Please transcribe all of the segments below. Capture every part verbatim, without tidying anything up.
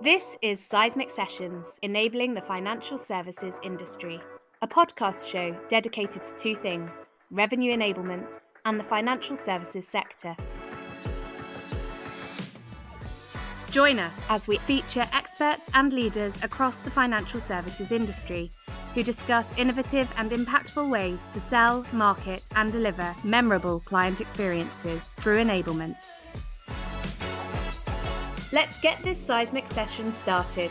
This is Seismic Sessions, Enabling the Financial Services Industry, a podcast show dedicated to two things: revenue enablement and the financial services sector. Join us as we feature experts and leaders across the financial services industry who discuss innovative and impactful ways to sell, market, and deliver memorable client experiences through enablement. Let's get this Seismic Session started.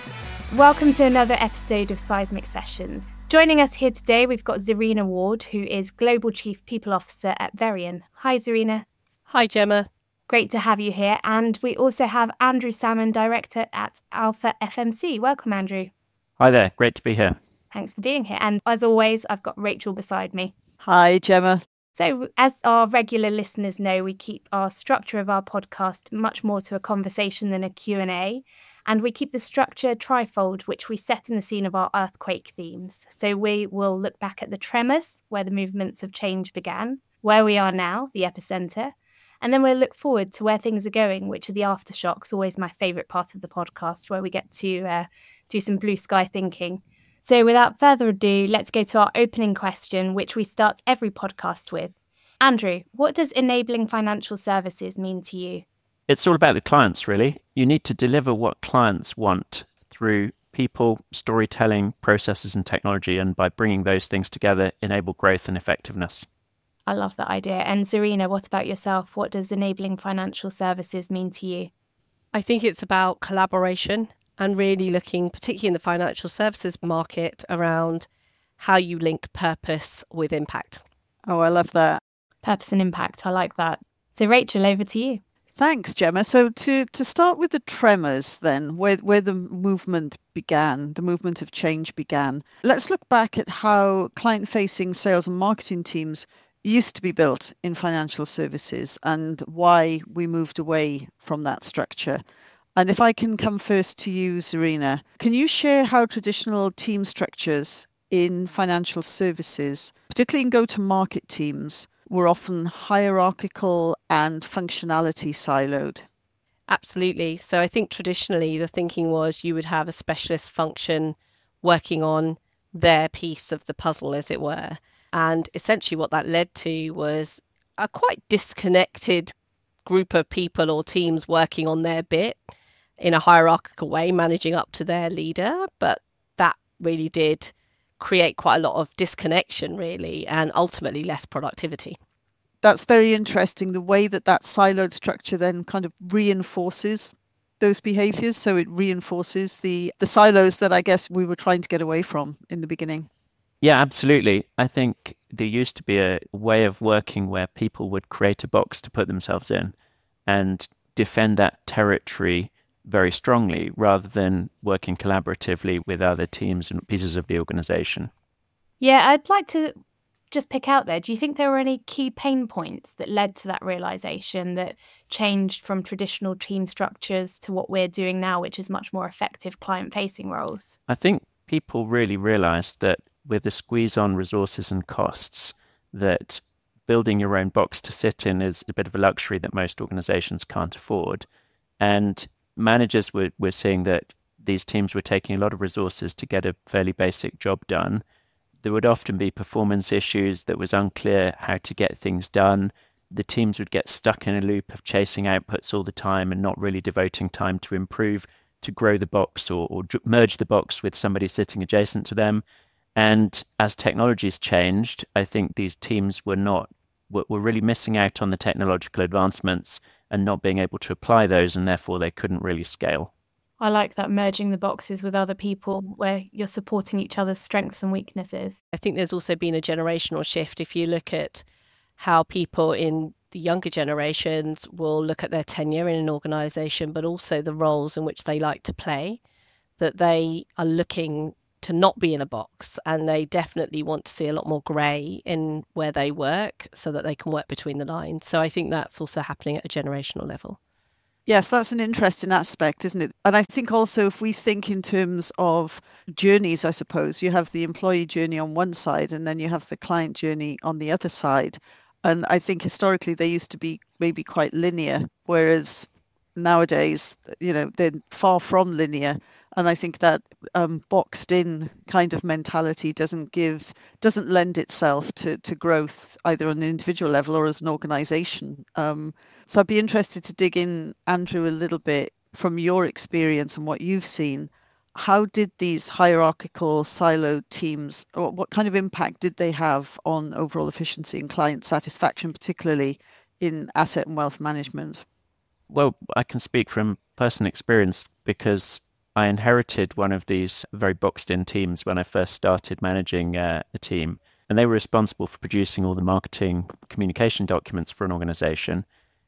Welcome to another episode of Seismic Sessions. Joining us here today, we've got Zarina Ward, who is Global Chief People Officer at Verian. Hi, Zarina. Hi, Gemma. Great to have you here. And we also have Andrew Salmon, Director at Alpha F M C. Welcome, Andrew. Hi there. Great to be here. Thanks for being here. And as always, I've got Rachel beside me. Hi, Gemma. So, as our regular listeners know, we keep our structure of our podcast much more to a conversation than a Q and A. And we keep the structure trifold, which we set in the scene of our earthquake themes. So we will look back at the tremors, where the movements of change began, where we are now, the epicenter, and then we'll look forward to where things are going, which are the aftershocks, always my favourite part of the podcast, where we get to uh, do some blue sky thinking. So without further ado, let's go to our opening question, which we start every podcast with. Andrew, what does enabling financial services mean to you? It's all about the clients, really. You need to deliver what clients want through people, storytelling, processes and technology, and by bringing those things together, enable growth and effectiveness. I love that idea. And Zarina, what about yourself? What does enabling financial services mean to you? I think it's about collaboration and really looking, particularly in the financial services market, around how you link purpose with impact. Oh, I love that. Purpose and impact. I like that. So Rachel, over to you. Thanks, Gemma. So to, to start with the tremors then, where, where the movement began, the movement of change began, let's look back at how client-facing sales and marketing teams used to be built in financial services and why we moved away from that structure. And if I can come first to you, Zarina, can you share how traditional team structures in financial services, particularly in go-to-market teams, were often hierarchical and functionality siloed? Absolutely. So I think traditionally the thinking was you would have a specialist function working on their piece of the puzzle, as it were. And essentially what that led to was a quite disconnected group of people or teams working on their bit in a hierarchical way, managing up to their leader. But that really did create quite a lot of disconnection, really, and ultimately less productivity. That's very interesting, the way that that siloed structure then kind of reinforces those behaviours. So it reinforces the, the silos that I guess we were trying to get away from in the beginning. Yeah, absolutely. I think there used to be a way of working where people would create a box to put themselves in and defend that territory very strongly rather than working collaboratively with other teams and pieces of the organization. Yeah, I'd like to just pick out there. Do you think there were any key pain points that led to that realization that changed from traditional team structures to what we're doing now, which is much more effective client-facing roles? I think people really realized that with the squeeze on resources and costs, that building your own box to sit in is a bit of a luxury that most organizations can't afford. And managers were, were seeing that these teams were taking a lot of resources to get a fairly basic job done. There would often be performance issues that was unclear how to get things done. The teams would get stuck in a loop of chasing outputs all the time and not really devoting time to improve, to grow the box or, or merge the box with somebody sitting adjacent to them. And as technologies changed, I think these teams were not were, were really missing out on the technological advancements and not being able to apply those, and therefore they couldn't really scale. I like that, merging the boxes with other people where you're supporting each other's strengths and weaknesses. I think there's also been a generational shift. If you look at how people in the younger generations will look at their tenure in an organisation, but also the roles in which they like to play, that they are looking to not be in a box, and they definitely want to see a lot more grey in where they work so that they can work between the lines. So I think that's also happening at a generational level. Yes, that's an interesting aspect, isn't it? And I think also if we think in terms of journeys, I suppose, you have the employee journey on one side and then you have the client journey on the other side. And I think historically they used to be maybe quite linear, whereas nowadays, you know, they're far from linear. And I think that um, boxed in kind of mentality doesn't give, doesn't lend itself to, to growth either on an individual level or as an organization. Um, so I'd be interested to dig in, Andrew, a little bit from your experience and what you've seen. How did these hierarchical siloed teams, or what kind of impact did they have on overall efficiency and client satisfaction, particularly in asset and wealth management? Well, I can speak from personal experience because I inherited one of these very boxed-in teams when I first started managing uh, a team, and they were responsible for producing all the marketing communication documents for an organization.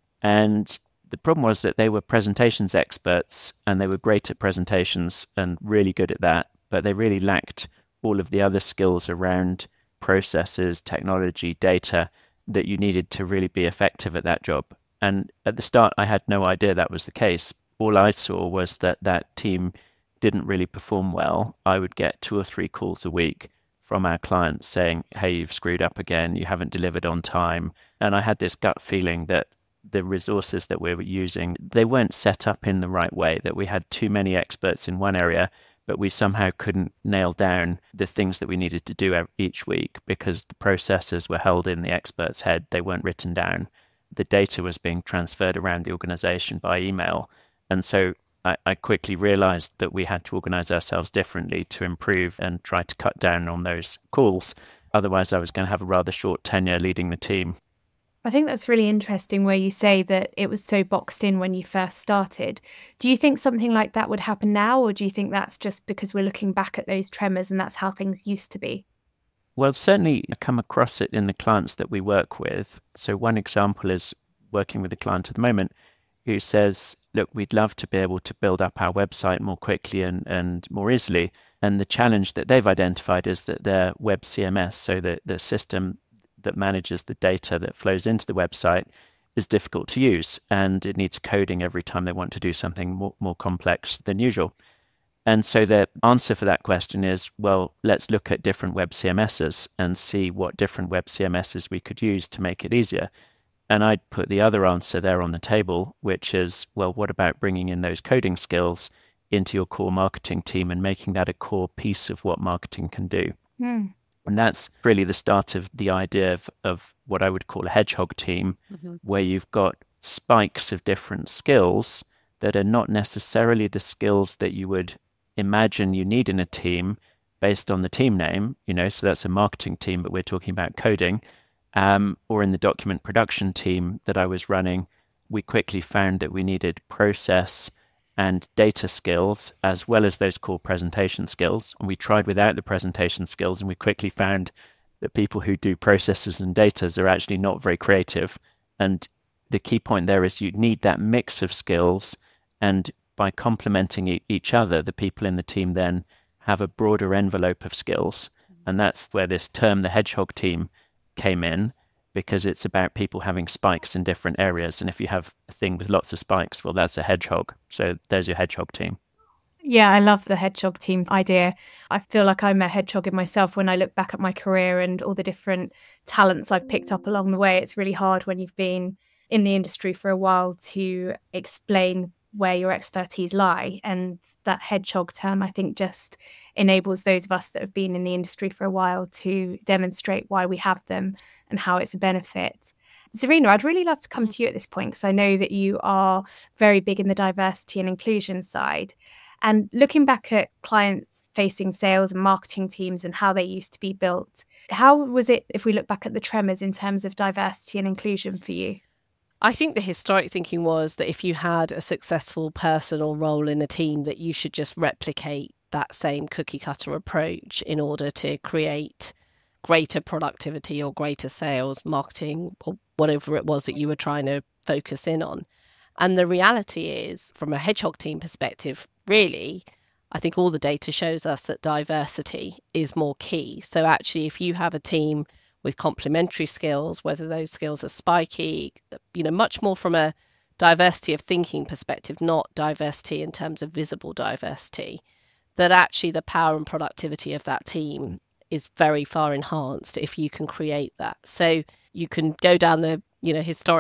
And the problem was that they were presentations experts, and they were great at presentations and really good at that, but they really lacked all of the other skills around processes, technology, data that you needed to really be effective at that job. And at the start, I had no idea that was the case. All I saw was that that team didn't really perform well. I would get two or three calls a week from our clients saying, hey, you've screwed up again, you haven't delivered on time. And I had this gut feeling that the resources that we were using, they weren't set up in the right way, that we had too many experts in one area, but we somehow couldn't nail down the things that we needed to do each week because the processes were held in the expert's head. They weren't written down. The data was being transferred around the organization by email. And so I, I quickly realized that we had to organize ourselves differently to improve and try to cut down on those calls. Otherwise, I was going to have a rather short tenure leading the team. I think that's really interesting where you say that it was so boxed in when you first started. Do you think something like that would happen now, or do you think that's just because we're looking back at those tremors and that's how things used to be? Well, certainly I come across it in the clients that we work with. So one example is working with a client at the moment who says, look, we'd love to be able to build up our website more quickly and, and more easily. And the challenge that they've identified is that their web C M S, so the, the system that manages the data that flows into the website, is difficult to use. And it needs coding every time they want to do something more, more complex than usual. And so the answer for that question is, well, let's look at different web C M Ss and see what different web C M Ss we could use to make it easier. And I'd put the other answer there on the table, which is, well, what about bringing in those coding skills into your core marketing team and making that a core piece of what marketing can do? Mm. And that's really the start of the idea of, of what I would call a hedgehog team, mm-hmm. where you've got spikes of different skills that are not necessarily the skills that you would imagine you need in a team based on the team name, you know, so that's a marketing team, but we're talking about coding, um, or in the document production team that I was running, we quickly found that we needed process and data skills as well as those core presentation skills. And we tried without the presentation skills, and we quickly found that people who do processes and data are actually not very creative. And the key point there is you need that mix of skills, and by complementing e- each other, the people in the team then have a broader envelope of skills. And that's where this term, the hedgehog team, came in, because it's about people having spikes in different areas. And if you have a thing with lots of spikes, well, that's a hedgehog. So there's your hedgehog team. Yeah, I love the hedgehog team idea. I feel like I'm a hedgehog in myself when I look back at my career and all the different talents I've picked up along the way. It's really hard when you've been in the industry for a while to explain where your expertise lie. And that hedgehog term, I think, just enables those of us that have been in the industry for a while to demonstrate why we have them and how it's a benefit. Zarina, I'd really love to come to you at this point, because I know that you are very big in the diversity and inclusion side. And looking back at clients facing sales and marketing teams and how they used to be built, how was it, if we look back at the tremors, in terms of diversity and inclusion for you? I think the historic thinking was that if you had a successful person or role in a team, that you should just replicate that same cookie cutter approach in order to create greater productivity or greater sales, marketing, or whatever it was that you were trying to focus in on. And the reality is, from a hedgehog team perspective, really, I think all the data shows us that diversity is more key. So actually, if you have a team with complementary skills, whether those skills are spiky, you know, much more from a diversity of thinking perspective, not diversity in terms of visible diversity, that actually the power and productivity of that team is very far enhanced if you can create that. So you can go down the, you know, historic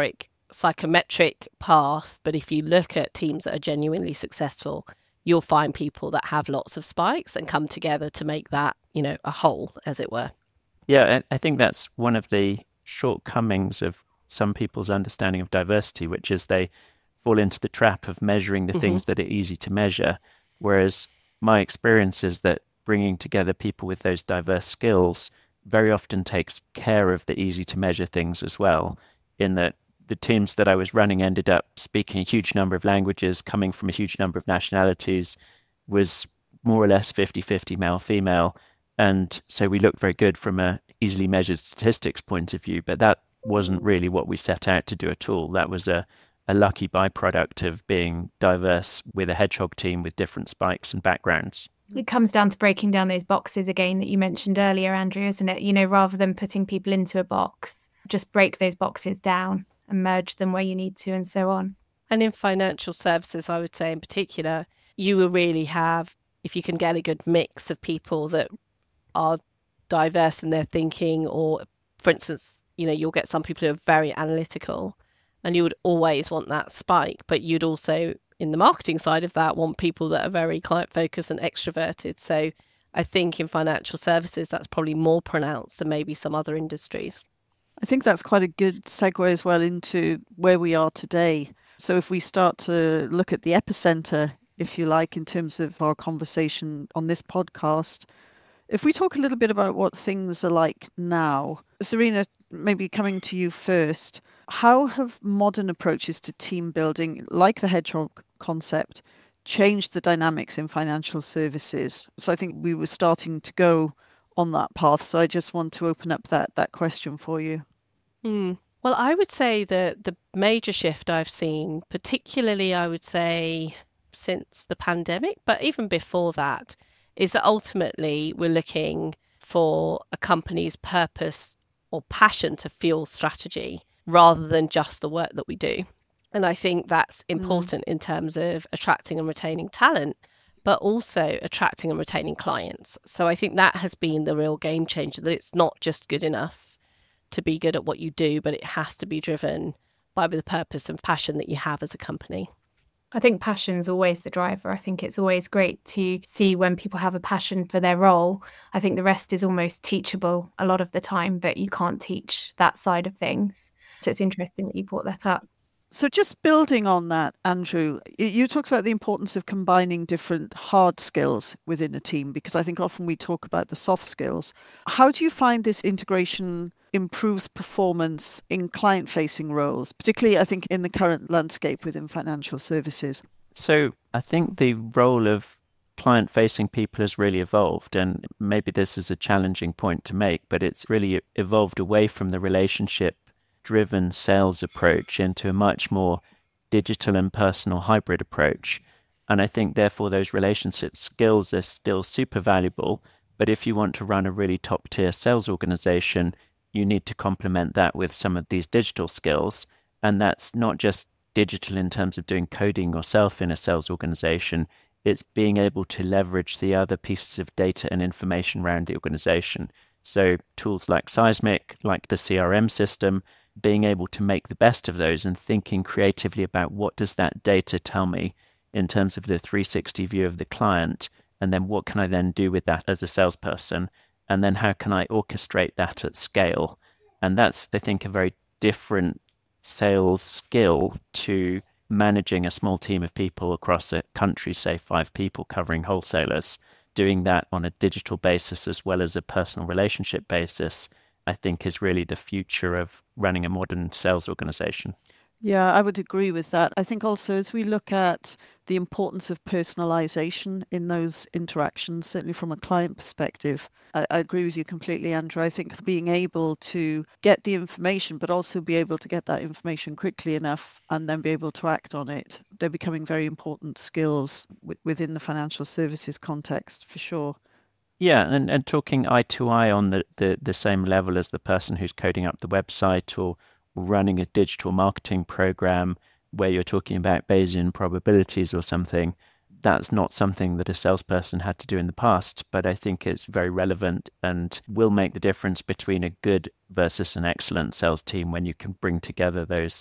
psychometric path, but if you look at teams that are genuinely successful, you'll find people that have lots of spikes and come together to make that, you know, a whole, as it were. Yeah, I think that's one of the shortcomings of some people's understanding of diversity, which is they fall into the trap of measuring the mm-hmm. things that are easy to measure. Whereas my experience is that bringing together people with those diverse skills very often takes care of the easy to measure things as well, in that the teams that I was running ended up speaking a huge number of languages, coming from a huge number of nationalities, was more or less fifty-fifty male-female. And so we looked very good from a easily measured statistics point of view, but that wasn't really what we set out to do at all. That was a, a lucky byproduct of being diverse with a hedgehog team with different spikes and backgrounds. It comes down to breaking down those boxes again that you mentioned earlier, Andrew, isn't it? You know, rather than putting people into a box, just break those boxes down and merge them where you need to and so on. And in financial services, I would say in particular, you will really have, if you can get a good mix of people that are diverse in their thinking, or for instance, you know, you'll get some people who are very analytical and you would always want that spike, but you'd also, in the marketing side of that, want people that are very client focused and extroverted. So I think in financial services, that's probably more pronounced than maybe some other industries. I think that's quite a good segue as well into where we are today. So if we start to look at the epicenter, if you like, in terms of our conversation on this podcast, if we talk a little bit about what things are like now, Serena, maybe coming to you first, how have modern approaches to team building, like the hedgehog concept, changed the dynamics in financial services? So I think we were starting to go on that path. So I just want to open up that that question for you. Mm. Well, I would say that the major shift I've seen, particularly I would say since the pandemic, but even before that, is that ultimately we're looking for a company's purpose or passion to fuel strategy rather than just the work that we do. And I think that's important mm. in terms of attracting and retaining talent, but also attracting and retaining clients. So I think that has been the real game changer, that it's not just good enough to be good at what you do, but it has to be driven by the purpose and passion that you have as a company. I think passion's always the driver. I think it's always great to see when people have a passion for their role. I think the rest is almost teachable a lot of the time, but you can't teach that side of things. So it's interesting that you brought that up. So just building on that, Andrew, you talked about the importance of combining different hard skills within a team, because I think often we talk about the soft skills. How do you find this integration improves performance in client-facing roles, particularly, I think, in the current landscape within financial services? So I think the role of client-facing people has really evolved, and maybe this is a challenging point to make, but it's really evolved away from the relationship driven sales approach into a much more digital and personal hybrid approach. And I think therefore those relationship skills are still super valuable, but if you want to run a really top tier sales organization, you need to complement that with some of these digital skills. And that's not just digital in terms of doing coding yourself in a sales organization, it's being able to leverage the other pieces of data and information around the organization. So tools like Seismic, like the C R M system, being able to make the best of those and thinking creatively about what does that data tell me in terms of the three sixty view of the client, and then what can I then do with that as a salesperson, and then how can I orchestrate that at scale? And that's, I think, a very different sales skill to managing a small team of people across a country, say five people covering wholesalers. Doing that on a digital basis as well as a personal relationship basis, I think is really the future of running a modern sales organization. Yeah, I would agree with that. I think also as we look at the importance of personalization in those interactions, certainly from a client perspective, I, I agree with you completely, Andrew. I think being able to get the information, but also be able to get that information quickly enough and then be able to act on it, they're becoming very important skills w- within the financial services context, for sure. Yeah, and, and talking eye to eye on the, the, the same level as the person who's coding up the website or running a digital marketing program where you're talking about Bayesian probabilities or something, that's not something that a salesperson had to do in the past, but I think it's very relevant and will make the difference between a good versus an excellent sales team when you can bring together those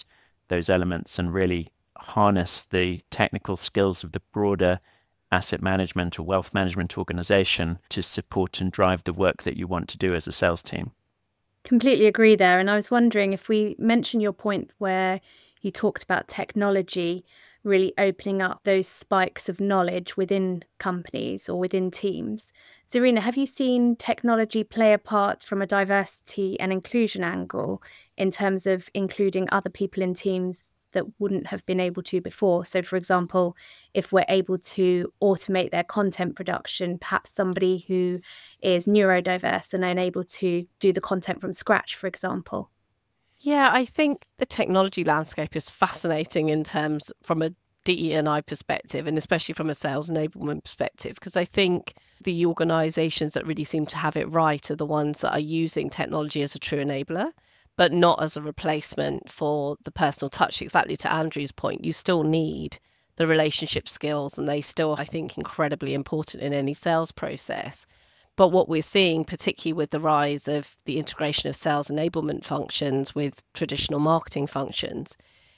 those elements and really harness the technical skills of the broader asset management or wealth management organization to support and drive the work that you want to do as a sales team. Completely agree there. And I was wondering if we mention your point where you talked about technology really opening up those spikes of knowledge within companies or within teams. Zarina, have you seen technology play a part from a diversity and inclusion angle in terms of including other people in teams that wouldn't have been able to before? So, for example, if we're able to automate their content production, perhaps somebody who is neurodiverse and unable to do the content from scratch, for example. Yeah, I think the technology landscape is fascinating in terms from a D E and I perspective, and especially from a sales enablement perspective, because I think the organisations that really seem to have it right are the ones that are using technology as a true enabler, but not as a replacement for the personal touch. Exactly to Andrew's point, you still need the relationship skills, and they still, I think, incredibly important in any sales process. But what we're seeing, particularly with the rise of the integration of sales enablement functions with traditional marketing functions,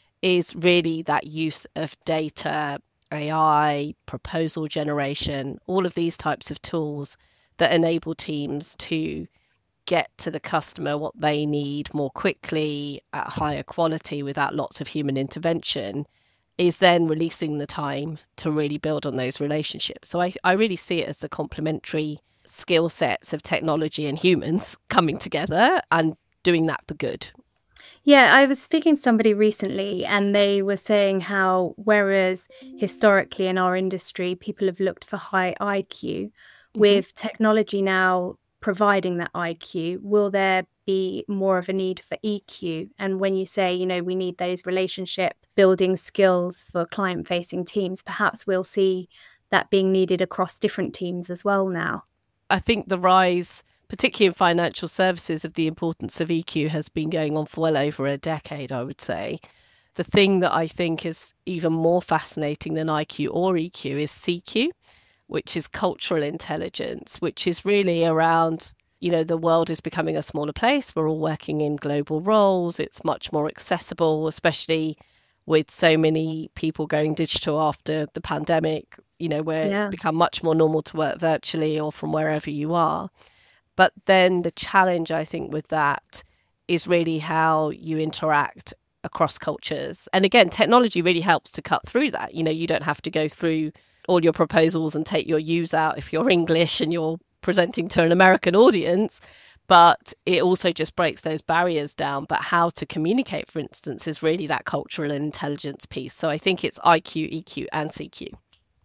is really that use of data, A I, proposal generation, all of these types of tools that enable teams to get to the customer what they need more quickly at higher quality without lots of human intervention, is then releasing the time to really build on those relationships. So I, I really see it as the complementary skill sets of technology and humans coming together and doing that for good. Yeah, I was speaking to somebody recently and they were saying how whereas historically in our industry, people have looked for high I Q, mm-hmm. with technology now providing that I Q, will there be more of a need for E Q? And when you say, you know, we need those relationship building skills for client-facing teams, perhaps we'll see that being needed across different teams as well now. I think the rise, particularly in financial services, of the importance of E Q has been going on for well over a decade, I would say. The thing that I think is even more fascinating than I Q or E Q is C Q, which is cultural intelligence, which is really around, you know, the world is becoming a smaller place. We're all working in global roles. It's much more accessible, especially with so many people going digital after the pandemic, you know, where yeah. it's become much more normal to work virtually or from wherever you are. But then the challenge, I think, with that is really how you interact across cultures. And again, technology really helps to cut through that. You know, you don't have to go through all your proposals and take your U's out if you're English and you're presenting to an American audience. But it also just breaks those barriers down. But how to communicate, for instance, is really that cultural intelligence piece. So I think it's I Q, E Q and C Q.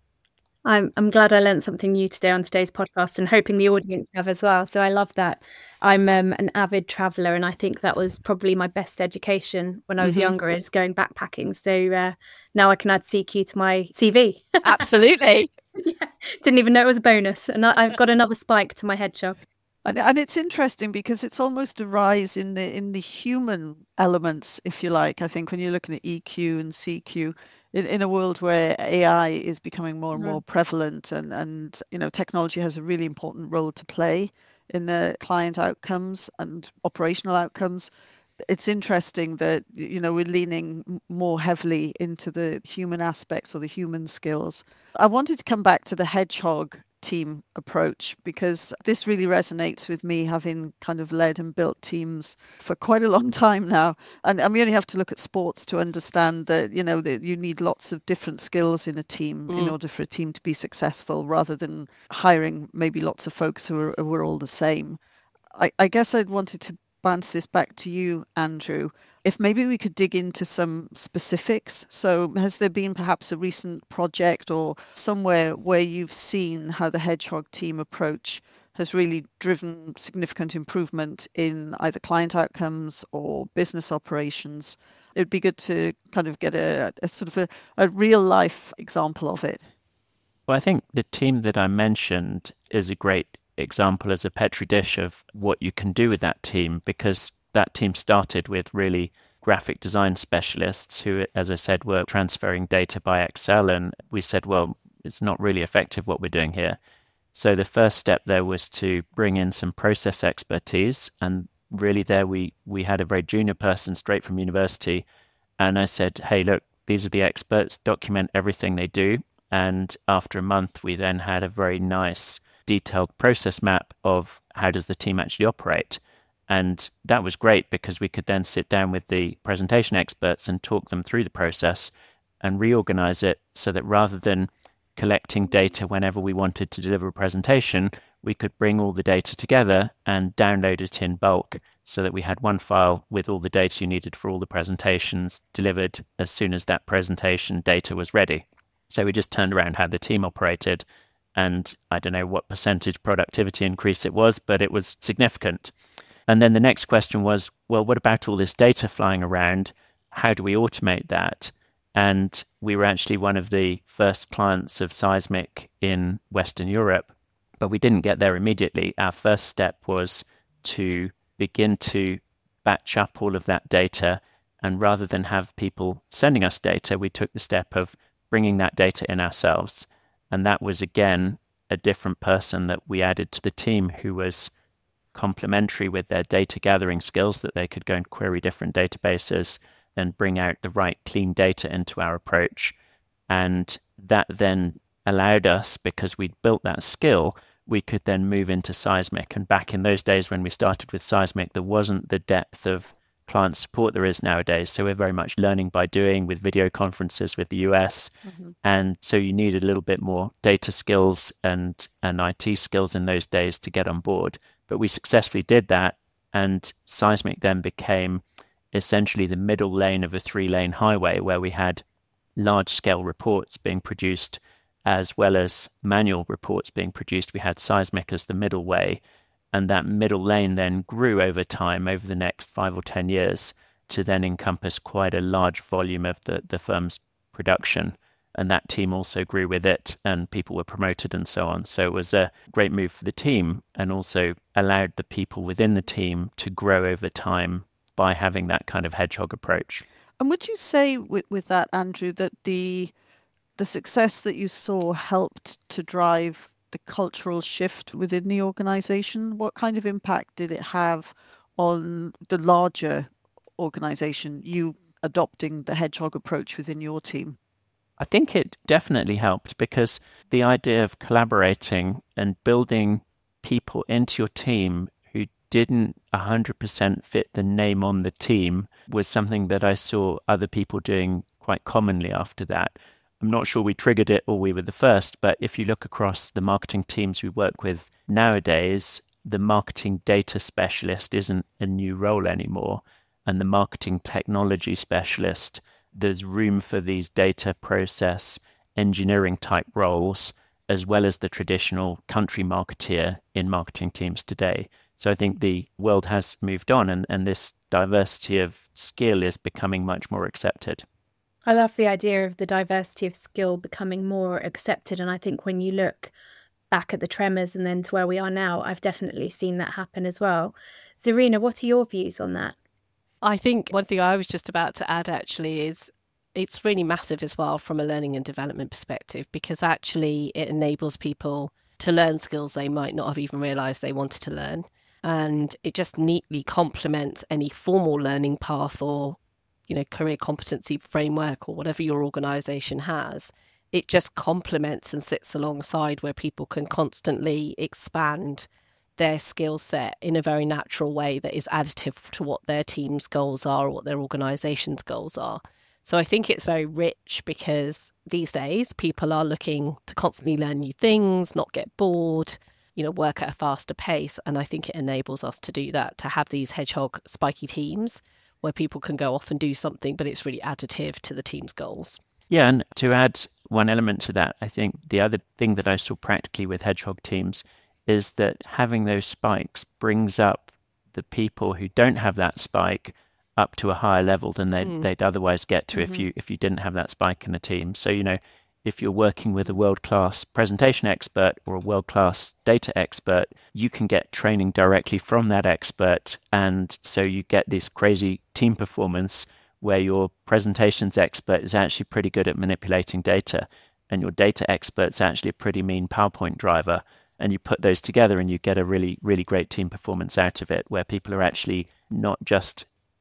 I'm I'm glad I learned something new today on today's podcast and hoping the audience have as well. So I love that. I'm um, an avid traveller and I think that was probably my best education when I was mm-hmm. younger, is going backpacking. So uh, now I can add C Q to my C V. Absolutely. Yeah. Didn't even know it was a bonus. And I, I've got another spike to my hedgehog. And, and it's interesting because it's almost a rise in the in the human elements, if you like. I think when you're looking at E Q and C Q, in, in a world where A I is becoming more and more prevalent, and, and you know, technology has a really important role to play in the client outcomes and operational outcomes. It's interesting that, you know, we're leaning more heavily into the human aspects or the human skills. I wanted to come back to the hedgehog team approach because this really resonates with me, having kind of led and built teams for quite a long time now. And, and we only have to look at sports to understand that, you know, that you need lots of different skills in a team mm. in order for a team to be successful, rather than hiring maybe lots of folks who are, who are all the same. I, I guess I'd wanted to bounce this back to you, Andrew. If maybe we could dig into some specifics. So has there been perhaps a recent project or somewhere where you've seen how the Hedgehog team approach has really driven significant improvement in either client outcomes or business operations? It'd be good to kind of get a, a sort of a, a real life example of it. Well, I think the team that I mentioned is a great example as a petri dish of what you can do with that team, because that team started with really graphic design specialists who, as I said, were transferring data by Excel, and we said, well, it's not really effective what we're doing here. So the first step there was to bring in some process expertise, and really there we we had a very junior person straight from university And I said, hey, look, these are the experts, document everything they do. And after a month, we then had a very nice detailed process map of how does the team actually operate. And that was great because we could then sit down with the presentation experts and talk them through the process and reorganize it so that rather than collecting data whenever we wanted to deliver a presentation, we could bring all the data together and download it in bulk so that we had one file with all the data you needed for all the presentations delivered as soon as that presentation data was ready. So we just turned around how the team operated, and I don't know what percentage productivity increase it was, but it was significant. And then the next question was, well, what about all this data flying around? How do we automate that? And we were actually one of the first clients of Seismic in Western Europe, but we didn't get there immediately. Our first step was to begin to batch up all of that data. And rather than have people sending us data, we took the step of bringing that data in ourselves. And that was, again, a different person that we added to the team who was complementary with their data gathering skills, that they could go and query different databases and bring out the right clean data into our approach. And that then allowed us, because we'd built that skill, we could then move into Seismic. And back in those days when we started with Seismic, there wasn't the depth of client support there is nowadays. So we're very much learning by doing, with video conferences with the U S. Mm-hmm. And so you needed a little bit more data skills and, and I T skills in those days to get on board. But we successfully did that. And Seismic then became essentially the middle lane of a three-lane highway where we had large-scale reports being produced as well as manual reports being produced. We had Seismic as the middle way. And that middle lane then grew over time, over the next five or ten years, to then encompass quite a large volume of the, the firm's production. And that team also grew with it, and people were promoted and so on. So it was a great move for the team, and also allowed the people within the team to grow over time by having that kind of hedgehog approach. And would you say with, with that, Andrew, that the the success that you saw helped to drive the cultural shift within the organization? What kind of impact did it have on the larger organization, you adopting the hedgehog approach within your team? I think it definitely helped, because the idea of collaborating and building people into your team who didn't one hundred percent fit the name on the team was something that I saw other people doing quite commonly after that. I'm not sure we triggered it or we were the first, but if you look across the marketing teams we work with nowadays, the marketing data specialist isn't a new role anymore. And the marketing technology specialist, there's room for these data process engineering type roles, as well as the traditional country marketeer in marketing teams today. So I think the world has moved on, and, and this diversity of skill is becoming much more accepted. I love the idea of the diversity of skill becoming more accepted. And I think when you look back at the Tremors and then to where we are now, I've definitely seen that happen as well. Zarina, what are your views on that? I think one thing I was just about to add actually is it's really massive as well from a learning and development perspective, because actually it enables people to learn skills they might not have even realised they wanted to learn. And it just neatly complements any formal learning path or, you know, career competency framework or whatever your organisation has. It just complements and sits alongside where people can constantly expand their skill set in a very natural way that is additive to what their team's goals are or what their organisation's goals are. So I think it's very rich, because these days people are looking to constantly learn new things, not get bored, you know, work at a faster pace. And I think it enables us to do that, to have these hedgehog spiky teams where people can go off and do something, but it's really additive to the team's goals. Yeah, and to add one element to that, I think the other thing that I saw practically with hedgehog teams is that having those spikes brings up the people who don't have that spike up to a higher level than they'd, mm. they'd otherwise get to mm-hmm. if you if you didn't have that spike in the team. So, you know, if you're working with a world-class presentation expert or a world-class data expert, you can get training directly from that expert. And so you get this crazy team performance where your presentations expert is actually pretty good at manipulating data, and your data expert's actually a pretty mean PowerPoint driver. And you put those together and you get a really, really great team performance out of it, where people are actually not just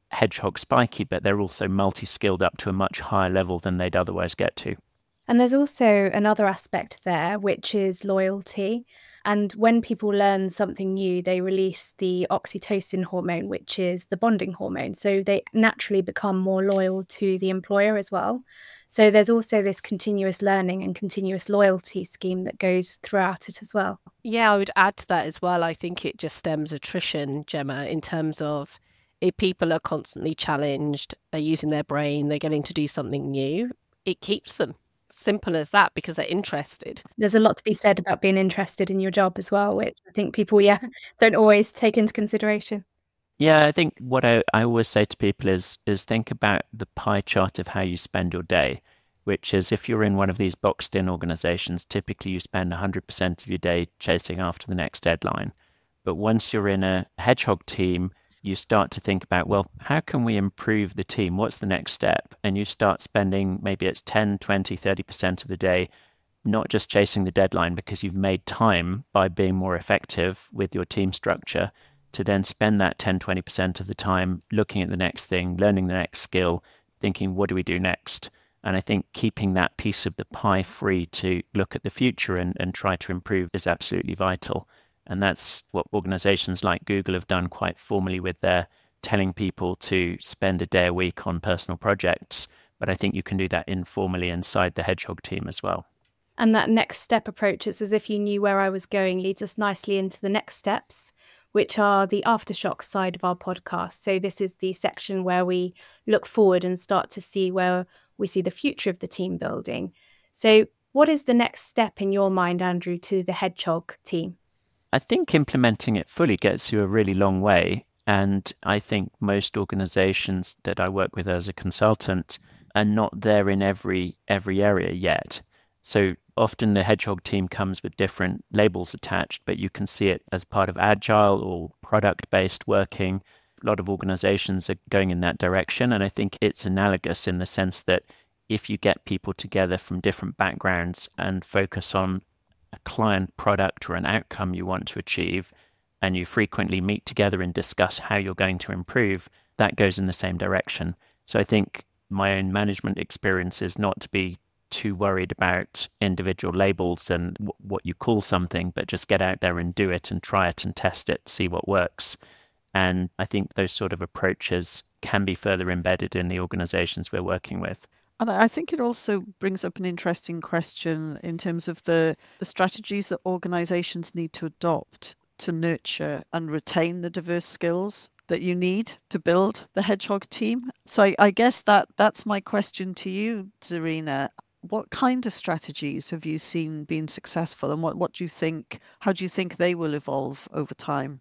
hedgehog spiky, but they're also multi-skilled up to a much higher level than they'd otherwise get to. And there's also another aspect there, which is loyalty. And when people learn something new, they release the oxytocin hormone, which is the bonding hormone. So they naturally become more loyal to the employer as well. So there's also this continuous learning and continuous loyalty scheme that goes throughout it as well. Yeah, I would add to that as well. I think it just stems attrition, Gemma, in terms of if people are constantly challenged, they're using their brain, they're getting to do something new, it keeps them. Simple as that, because they're interested. There's a lot to be said about being interested in your job as well, which I think people, yeah, don't always take into consideration. Yeah, I think what I, I always say to people is is think about the pie chart of how you spend your day, which is if you're in one of these boxed in organizations, typically you spend one hundred percent of your day chasing after the next deadline. But once you're in a hedgehog team, you start to think about, well, how can we improve the team? What's the next step? And you start spending, maybe it's ten, twenty, thirty percent of the day, not just chasing the deadline because you've made time by being more effective with your team structure, to then spend that ten, twenty percent of the time looking at the next thing, learning the next skill, thinking, what do we do next? And I think keeping that piece of the pie free to look at the future and, and try to improve is absolutely vital. And that's what organizations like Google have done quite formally with their telling people to spend a day a week on personal projects. But I think you can do that informally inside the hedgehog team as well. And that next step approach, it's as if you knew where I was going, leads us nicely into the next steps, which are the aftershock side of our podcast. So this is the section where we look forward and start to see where we see the future of the team building. So what is the next step in your mind, Andrew, to the hedgehog team? I think implementing it fully gets you a really long way. And I think most organizations that I work with as a consultant are not there in every every area yet. So often the hedgehog team comes with different labels attached, but you can see it as part of agile or product-based working. A lot of organizations are going in that direction. And I think it's analogous in the sense that if you get people together from different backgrounds and focus on a client product or an outcome you want to achieve, and you frequently meet together and discuss how you're going to improve, that goes in the same direction. So I think my own management experience is not to be too worried about individual labels and w- what you call something, but just get out there and do it and try it and test it, see what works. And I think those sort of approaches can be further embedded in the organizations we're working with. And I think it also brings up an interesting question in terms of the, the strategies that organizations need to adopt to nurture and retain the diverse skills that you need to build the hedgehog team. So I, I guess that that's my question to you, Zarina. What kind of strategies have you seen being successful, and what, what do you think, how do you think they will evolve over time?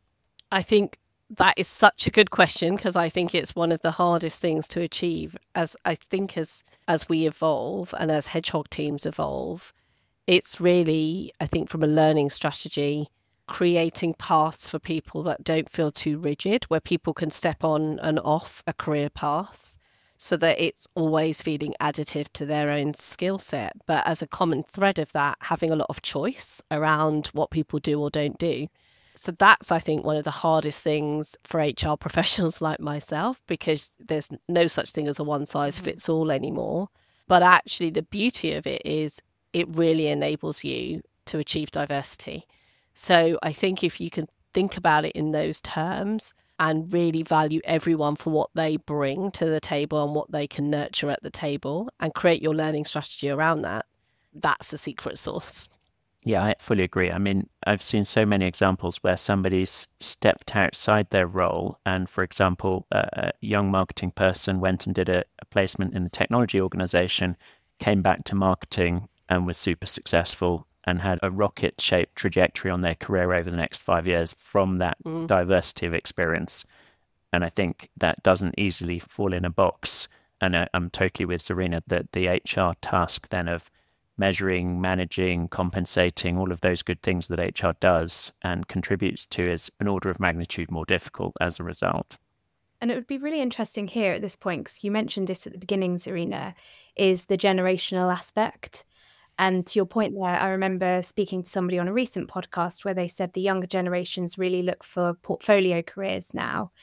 I think that is such a good question, because I think it's one of the hardest things to achieve. As I think as as we evolve and as hedgehog teams evolve, it's really, I think, from a learning strategy, creating paths for people that don't feel too rigid, where people can step on and off a career path so that it's always feeling additive to their own skill set. But as a common thread of that, having a lot of choice around what people do or don't do. So that's, I think, one of the hardest things for H R professionals like myself, because there's no such thing as a one size fits all anymore. But actually, the beauty of it is it really enables you to achieve diversity. So I think if you can think about it in those terms and really value everyone for what they bring to the table and what they can nurture at the table, and create your learning strategy around that, that's the secret sauce. Yeah, I fully agree. I mean, I've seen so many examples where somebody's stepped outside their role. And for example, a, a young marketing person went and did a, a placement in a technology organization, came back to marketing and was super successful and had a rocket-shaped trajectory on their career over the next five years from that mm. diversity of experience. And I think that doesn't easily fall in a box. And I, I'm totally with Zarina that the H R task then of measuring, managing, compensating, all of those good things that H R does and contributes to is an order of magnitude more difficult as a result. And it would be really interesting here at this point, because you mentioned it at the beginning, Zarina, is the generational aspect. And to your point there, I remember speaking to somebody on a recent podcast where they said the younger generations really look for portfolio careers now.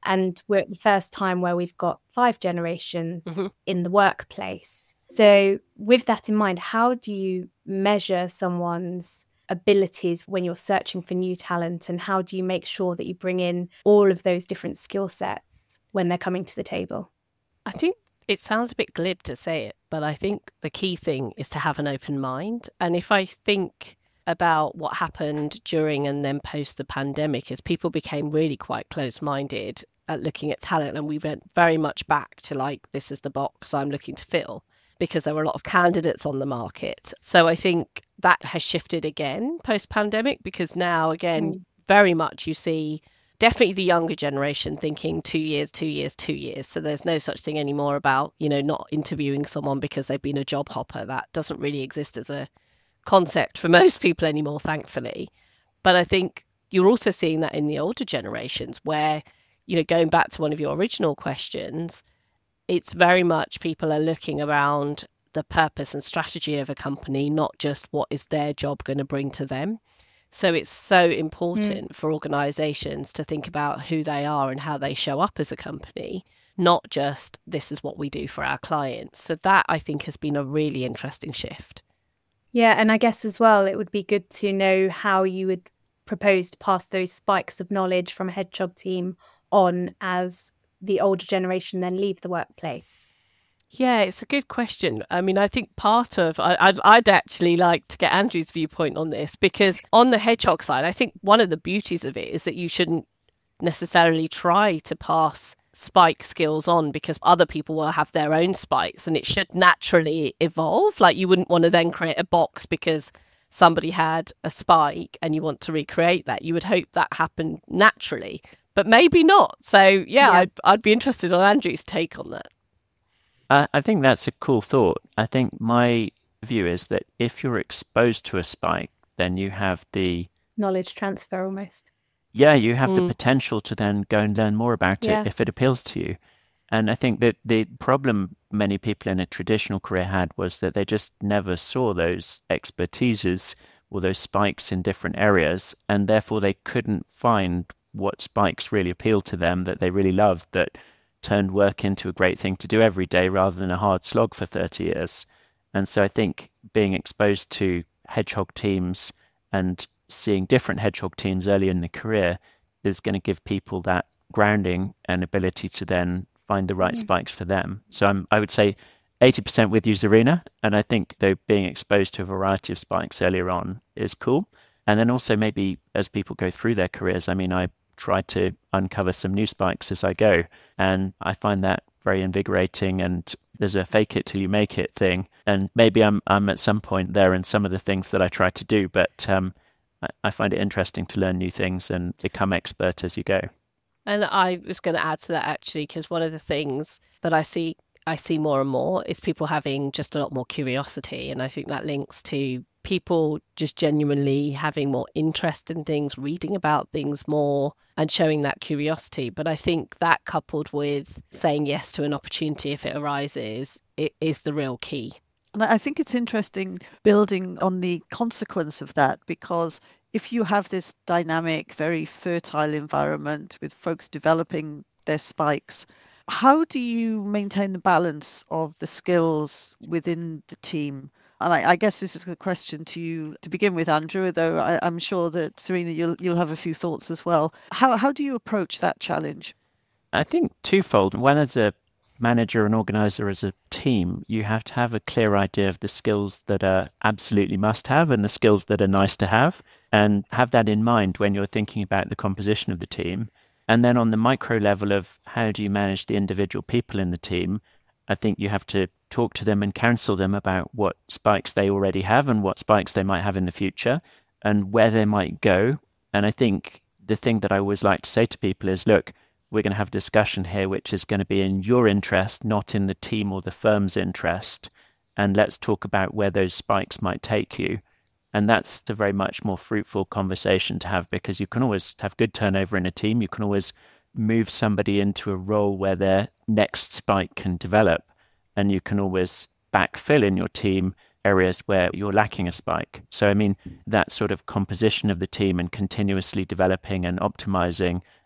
And we're at the first time where we've got five generations Mm-hmm. in the workplace. So with that in mind, how do you measure someone's abilities when you're searching for new talent? And how do you make sure that you bring in all of those different skill sets when they're coming to the table? I think it sounds a bit glib to say it, but I think the key thing is to have an open mind. And if I think about what happened during and then post the pandemic, is people became really quite close-minded at looking at talent, and we went very much back to like, this is the box I'm looking to fill, because there were a lot of candidates on the market. So I think that has shifted again post-pandemic, because now again, mm. very much you see definitely the younger generation thinking two years, two years, two years. So there's no such thing anymore about, you know, not interviewing someone because they've been a job hopper. That doesn't really exist as a concept for most people anymore, thankfully. But I think you're also seeing that in the older generations where, you know, going back to one of your original questions, it's very much people are looking around the purpose and strategy of a company, not just what is their job going to bring to them. So it's so important mm. for organisations to think about who they are and how they show up as a company, not just this is what we do for our clients. So that, I think, has been a really interesting shift. Yeah, and I guess as well, it would be good to know how you would propose to pass those spikes of knowledge from a Hedgehog team on as the older generation then leave the workplace. Yeah, it's a good question. I mean, I think part of, I, I'd, I'd actually like to get Andrew's viewpoint on this, because on the Hedgehog side, I think one of the beauties of it is that you shouldn't necessarily try to pass spike skills on, because other people will have their own spikes and it should naturally evolve. Like, you wouldn't want to then create a box because somebody had a spike and you want to recreate that. You would hope that happened naturally, but maybe not. So yeah, yeah. I'd, I'd be interested on Andrew's take on that. I, I think that's a cool thought. I think my view is that if you're exposed to a spike, then you have the knowledge transfer almost. Yeah, you have Mm. the potential to then go and learn more about Yeah. it if it appeals to you. And I think that the problem many people in a traditional career had was that they just never saw those expertises or those spikes in different areas, and therefore they couldn't find what spikes really appealed to them, that they really loved, that turned work into a great thing to do every day rather than a hard slog for thirty years. And so I think being exposed to Hedgehog teams and seeing different Hedgehog teams early in the career is going to give people that grounding and ability to then find the right Mm. spikes for them. So I'm, I would say eighty percent with you, Zarina. And I think though being exposed to a variety of spikes earlier on is cool. And then also maybe as people go through their careers, I mean, I try to uncover some new spikes as I go. And I find that very invigorating, and there's a fake it till you make it thing. And maybe I'm I'm at some point there in some of the things that I try to do, but um, I, I find it interesting to learn new things and become expert as you go. And I was going to add to that actually, because one of the things that I see I see more and more is people having just a lot more curiosity. And I think that links to people just genuinely having more interest in things, reading about things more and showing that curiosity. But I think that coupled with saying yes to an opportunity if it arises, it is the real key. And I think it's interesting building on the consequence of that, because if you have this dynamic, very fertile environment with folks developing their spikes, how do you maintain the balance of the skills within the team? And I, I guess this is a question to you to begin with, Andrew, though I, I'm sure that, Zarina, you'll, you'll have a few thoughts as well. How, how do you approach that challenge? I think twofold. One, as a manager and organizer, as a team, you have to have a clear idea of the skills that are absolutely must have and the skills that are nice to have, and have that in mind when you're thinking about the composition of the team. And then on the micro level of how do you manage the individual people in the team, I think you have to talk to them and counsel them about what spikes they already have and what spikes they might have in the future and where they might go. And I think the thing that I always like to say to people is, look, we're going to have a discussion here which is going to be in your interest, not in the team or the firm's interest. And let's talk about where those spikes might take you. And that's a very much more fruitful conversation to have, because you can always have good turnover in a team. You can always move somebody into a role where their next spike can develop. And you can always backfill in your team areas where you're lacking a spike. So, I mean, that sort of composition of the team and continuously developing and optimizing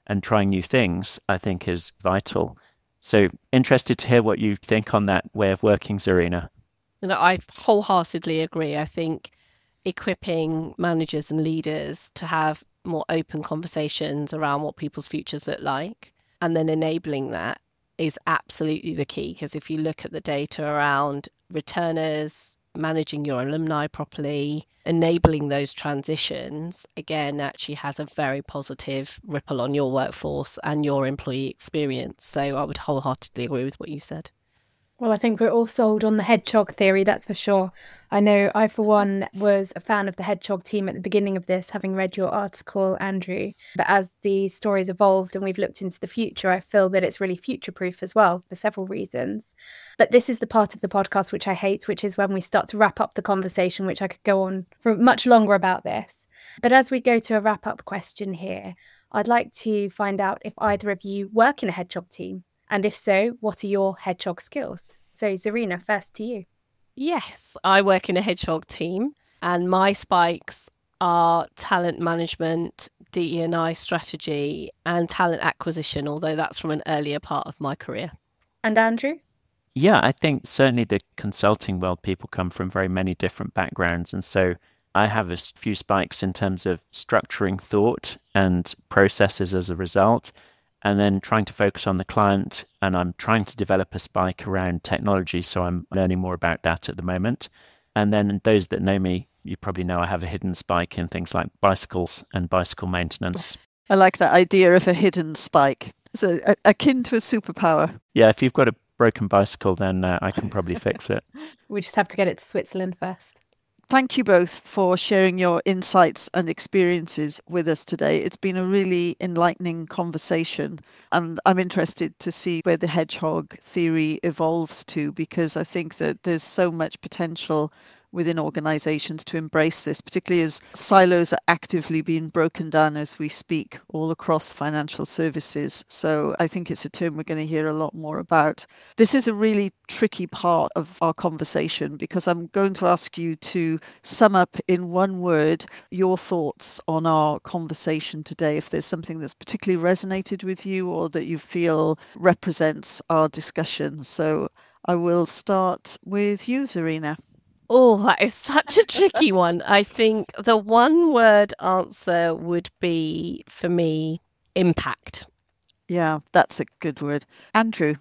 and trying new things, I think is vital. So interested to hear what you think on that way of working, Zarina. You know, I wholeheartedly agree. I think equipping managers and leaders to have more open conversations around what people's futures look like, and then enabling that is absolutely the key. Because if you look at the data around returners, managing your alumni properly, enabling those transitions, again, actually has a very positive ripple on your workforce and your employee experience. So I would wholeheartedly agree with what you said. Well, I think we're all sold on the hedgehog theory, that's for sure. I know I, for one, was a fan of the hedgehog team at the beginning of this, having read your article, Andrew. But as the story's evolved and we've looked into the future, I feel that it's really future-proof as well, for several reasons. But this is the part of the podcast which I hate, which is when we start to wrap up the conversation, which I could go on for much longer about this. But as we go to a wrap-up question here, I'd like to find out if either of you work in a hedgehog team. And if so, what are your hedgehog skills? So, Zarina, first to you. Yes, I work in a hedgehog team, and my spikes are talent management, D E and I strategy, and talent acquisition, although that's from an earlier part of my career. And Andrew? Yeah, I think certainly the consulting world, people come from very many different backgrounds. And so I have a few spikes in terms of structuring thought and processes as a result, and then trying to focus on the client. And I'm trying to develop a spike around technology, so I'm learning more about that at the moment. And then those that know me, you probably know I have a hidden spike in things like bicycles and bicycle maintenance. I like that idea of a hidden spike. It's a, a, akin to a superpower. Yeah, if you've got a broken bicycle, then uh, I can probably fix it. We just have to get it to Switzerland first. Thank you both for sharing your insights and experiences with us today. It's been a really enlightening conversation, and I'm interested to see where the hedgehog theory evolves to, because I think that there's so much potential within organizations to embrace this, particularly as silos are actively being broken down as we speak all across financial services. So I think it's a term we're going to hear a lot more about. This is a really tricky part of our conversation, because I'm going to ask you to sum up in one word your thoughts on our conversation today, if there's something that's particularly resonated with you or that you feel represents our discussion. So I will start with you, Zarina. Oh, that is such a tricky one. I think the one word answer would be, for me, impact. Yeah, that's a good word. Andrew?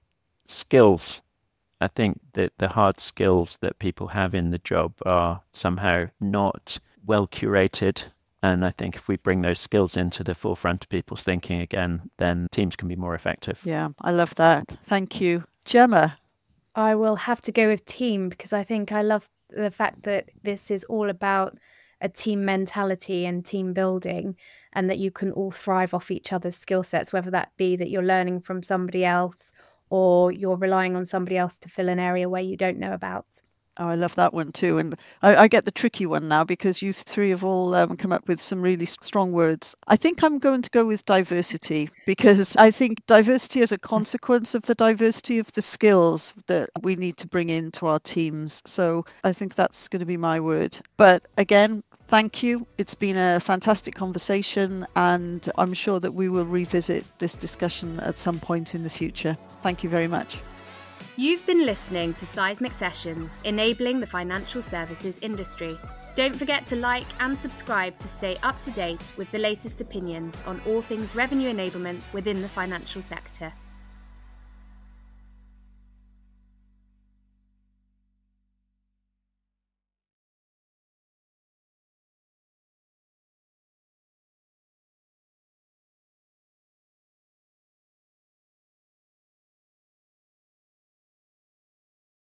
Skills. I think that the hard skills that people have in the job are somehow not well curated. And I think if we bring those skills into the forefront of people's thinking again, then teams can be more effective. Yeah, I love that. Thank you. Gemma? I will have to go with team, because I think I love the fact that this is all about a team mentality and team building, and that you can all thrive off each other's skill sets, whether that be that you're learning from somebody else or you're relying on somebody else to fill an area where you don't know about. Oh, I love that one too. And I, I get the tricky one now, because you three have all um, come up with some really strong words. I think I'm going to go with diversity, because I think diversity is a consequence of the diversity of the skills that we need to bring into our teams. So I think that's going to be my word. But again, thank you. It's been a fantastic conversation, and I'm sure that we will revisit this discussion at some point in the future. Thank you very much. You've been listening to Seismic Sessions, enabling the financial services industry. Don't forget to like and subscribe to stay up to date with the latest opinions on all things revenue enablement within the financial sector.